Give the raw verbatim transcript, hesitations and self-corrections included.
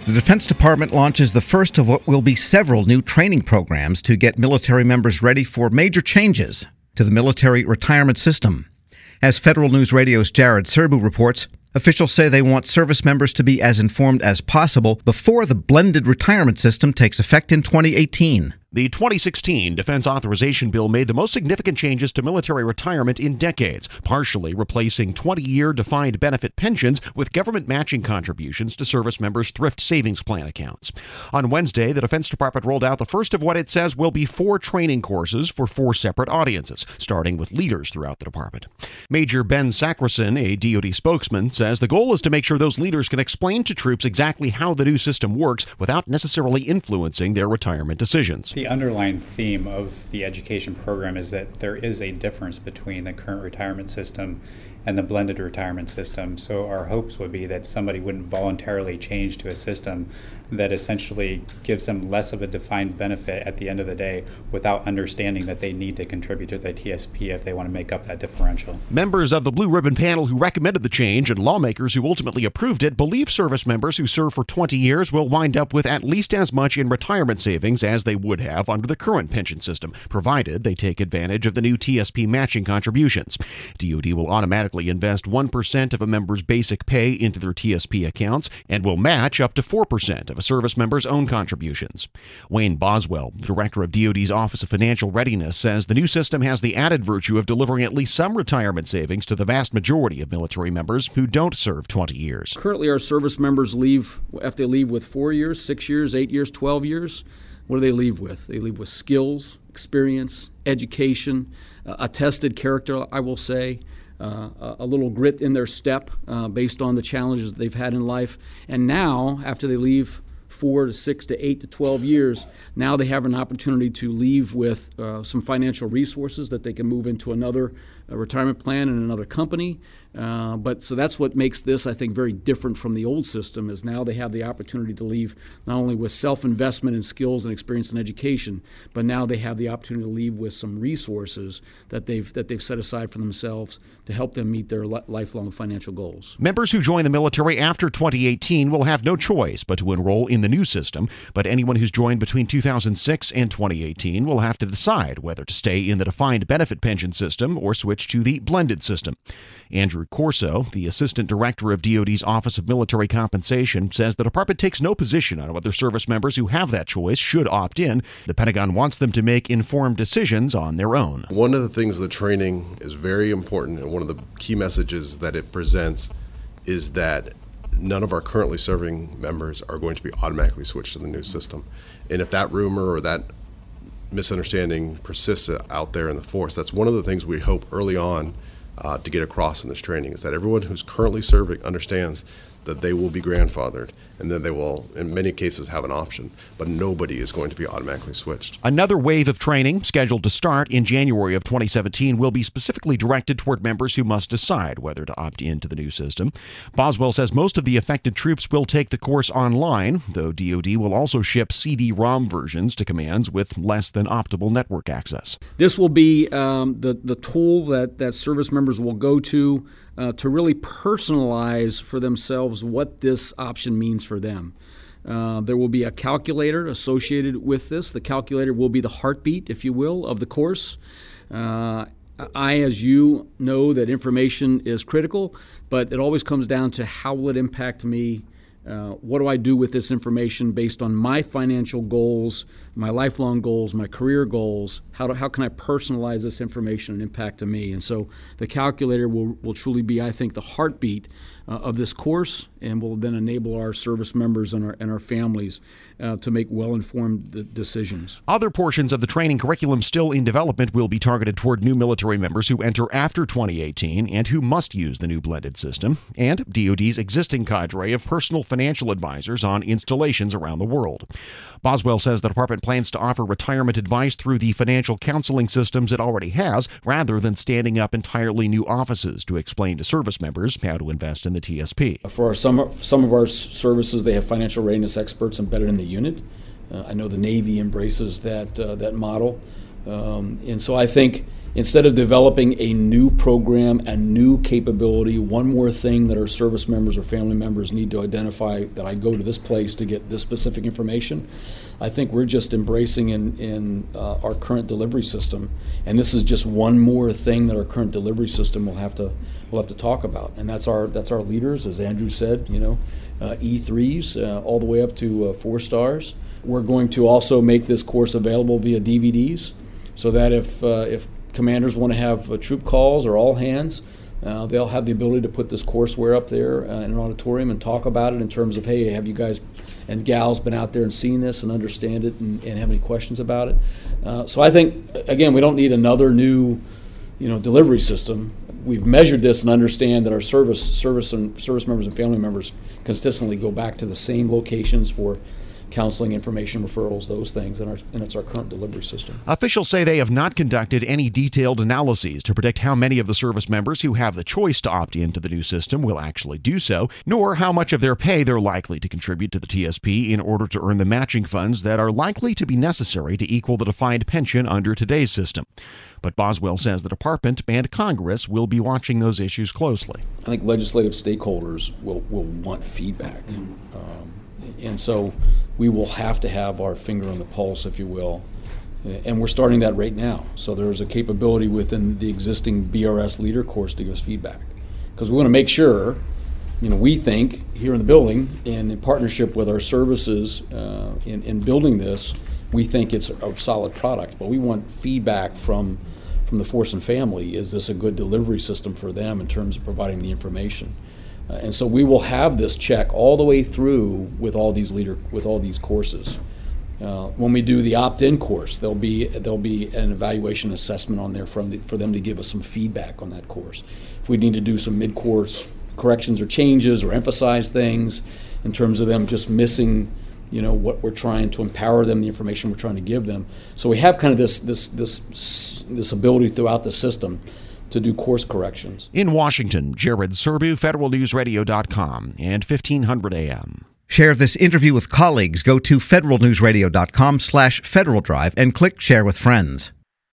The Defense Department launches the first of what will be several new training programs to get military members ready for major changes to the military retirement system. As Federal News Radio's Jared Serbu reports, officials say they want service members to be as informed as possible before the blended retirement system takes effect in twenty eighteen. The twenty sixteen Defense Authorization Bill made the most significant changes to military retirement in decades, partially replacing twenty-year defined benefit pensions with government matching contributions to service members' thrift savings plan accounts. On Wednesday, the Defense Department rolled out the first of what it says will be four training courses for four separate audiences, starting with leaders throughout the department. Major Ben Sacrison, a D O D spokesman, says the goal is to make sure those leaders can explain to troops exactly how the new system works without necessarily influencing their retirement decisions. The underlying theme of the education program is that there is a difference between the current retirement system and the blended retirement system. So our hopes would be that somebody wouldn't voluntarily change to a system that essentially gives them less of a defined benefit at the end of the day without understanding that they need to contribute to the T S P if they want to make up that differential. Members of the Blue Ribbon panel who recommended the change and lawmakers who ultimately approved it believe service members who serve for twenty years will wind up with at least as much in retirement savings as they would have under the current pension system, provided they take advantage of the new T S P matching contributions. D O D will automatically invest one percent of a member's basic pay into their T S P accounts and will match up to four percent of a service member's own contributions. Wayne Boswell, the director of D O D's Office of Financial Readiness, says the new system has the added virtue of delivering at least some retirement savings to the vast majority of military members who don't serve twenty years. Currently, our service members leave, if they leave with four years, six years, eight years, twelve years, what do they leave with? They leave with skills, experience, education, uh, a tested character, I will say, Uh, a little grit in their step uh, based on the challenges they've had in life. And now, after they leave four to six to eight to twelve years, now they have an opportunity to leave with uh, some financial resources that they can move into another uh, retirement plan in another company. Uh, but so that's what makes this, I think, very different from the old system, is now they have the opportunity to leave not only with self-investment in skills and experience and education, but now they have the opportunity to leave with some resources that they've that they've set aside for themselves to help them meet their li- lifelong financial goals. Members who join the military after twenty eighteen will have no choice but to enroll in the new system, but anyone who's joined between two thousand six and twenty eighteen will have to decide whether to stay in the defined benefit pension system or switch to the blended system. Andrew Corso, the Assistant Director of D O D's Office of Military Compensation, says the department takes no position on whether service members who have that choice should opt in. The Pentagon wants them to make informed decisions on their own. One of the things the training is very important, and one of the key messages that it presents is that none of our currently serving members are going to be automatically switched to the new system. And if that rumor or that misunderstanding persists out there in the force, that's one of the things we hope early on uh, to get across in this training, is that everyone who's currently serving understands that they will be grandfathered and that they will, in many cases, have an option, but nobody is going to be automatically switched. Another wave of training, scheduled to start in January of twenty seventeen, will be specifically directed toward members who must decide whether to opt into the new system. Boswell says most of the affected troops will take the course online, though D O D will also ship C D ROM versions to commands with less than optimal network access. This will be um, the, the tool that, that service members will go to uh, to really personalize for themselves what this option means for them. Uh, there will be a calculator associated with this. The calculator will be the heartbeat, if you will, of the course. Uh, I, as you, know that information is critical, but it always comes down to how will it impact me. Uh, what do I do with this information based on my financial goals, my lifelong goals, my career goals? How do, how can I personalize this information and impact to me? And so the calculator will, will truly be, I think, the heartbeat uh, of this course, and will then enable our service members and our, and our families uh, to make well-informed decisions. Other portions of the training curriculum still in development will be targeted toward new military members who enter after twenty eighteen and who must use the new blended system, and D O D's existing cadre of personal financial advisors on installations around the world. Boswell says the department plans to offer retirement advice through the financial counseling systems it already has, rather than standing up entirely new offices to explain to service members how to invest in the T S P. For our, some, some of our services, they have financial readiness experts embedded in the unit. Uh, I know the Navy embraces that, uh, that model. Um, and so I think instead of developing a new program, a new capability, one more thing that our service members or family members need to identify, that I go to this place to get this specific information, I think we're just embracing in, in uh, our current delivery system, and this is just one more thing that our current delivery system will have to will have to talk about, and that's our that's our leaders, as Andrew said, you know, uh, E threes uh, all the way up to uh, four stars. We're going to also make this course available via D V Ds, so that if uh, if commanders want to have uh, troop calls or all hands, uh, they'll have the ability to put this courseware up there uh, in an auditorium and talk about it in terms of, hey, have you guys and gals been out there and seen this and understand it and, and have any questions about it? Uh, so I think, again, we don't need another new, you know, delivery system. We've measured this and understand that our service service and service members and family members consistently go back to the same locations for counseling, information, referrals, those things, and, our, and it's our current delivery system. Officials say they have not conducted any detailed analyses to predict how many of the service members who have the choice to opt into the new system will actually do so, nor how much of their pay they're likely to contribute to the T S P in order to earn the matching funds that are likely to be necessary to equal the defined pension under today's system. But Boswell says the department and Congress will be watching those issues closely. I think legislative stakeholders will, will want feedback. Um, and so we will have to have our finger on the pulse, if you will. And we're starting that right now. So there's a capability within the existing B R S leader course to give us feedback. Because we want to make sure, you know, we think here in the building, and in partnership with our services uh, in, in building this, we think it's a solid product. But we want feedback from, from the force and family. Is this a good delivery system for them in terms of providing the information? Uh, and so we will have this check all the way through with all these leader with all these courses. Uh, when we do the opt-in course, there'll be there'll be an evaluation assessment on there from the, for them to give us some feedback on that course. If we need to do some mid-course corrections or changes or emphasize things in terms of them just missing, you know, what we're trying to empower them, the information we're trying to give them. So we have kind of this this this this ability throughout the system to do course corrections. In Washington, Jared Serbu, Federal News Radio dot com and fifteen hundred A M. Share this interview with colleagues. Go to federal news radio dot com slash Federal Drive and click Share with Friends.